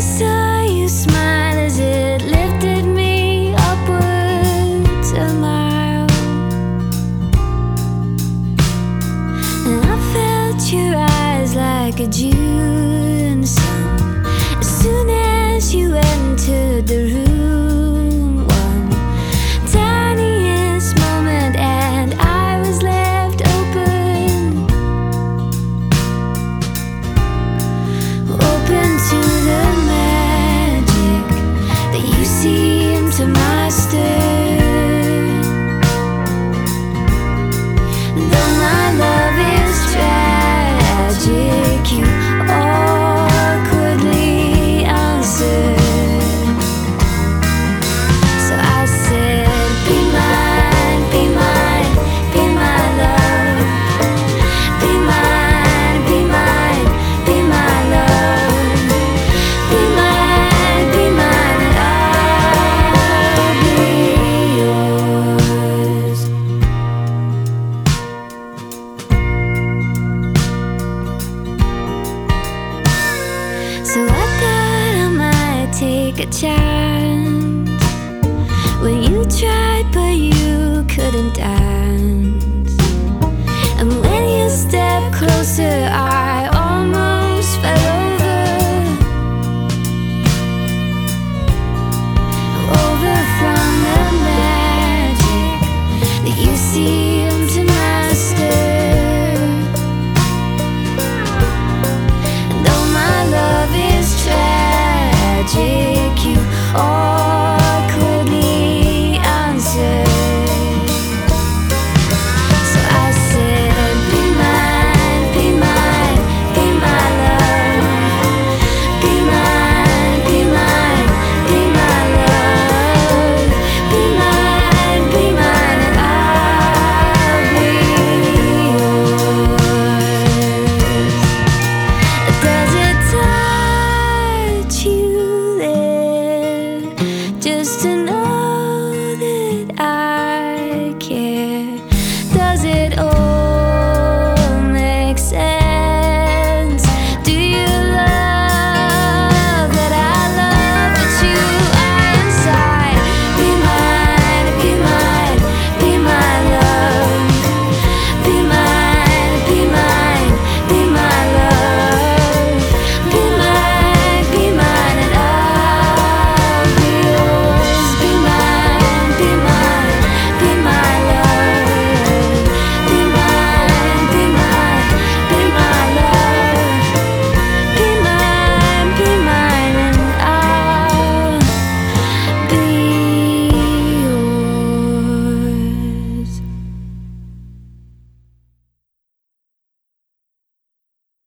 saw you smile as it lifted me upwards a mile, and I felt your eyes like a June sun. As soon as you entered the room, one tiniest moment and I was left open, open to the magic that you seem to master. Though my love is tragic, you awkwardly answered. So I said, be mine, be mine, be my love. Be mine, be mine, be my love. Be mine, and I'll be yours. So I thought I might take a chance when you tried but you couldn't dance. And when you stepped closer I almost fell over from the magic that you seem to master. Though my love is tragic, you awkwardly answered. So I said, be mine, be mine, be my love. Be mine.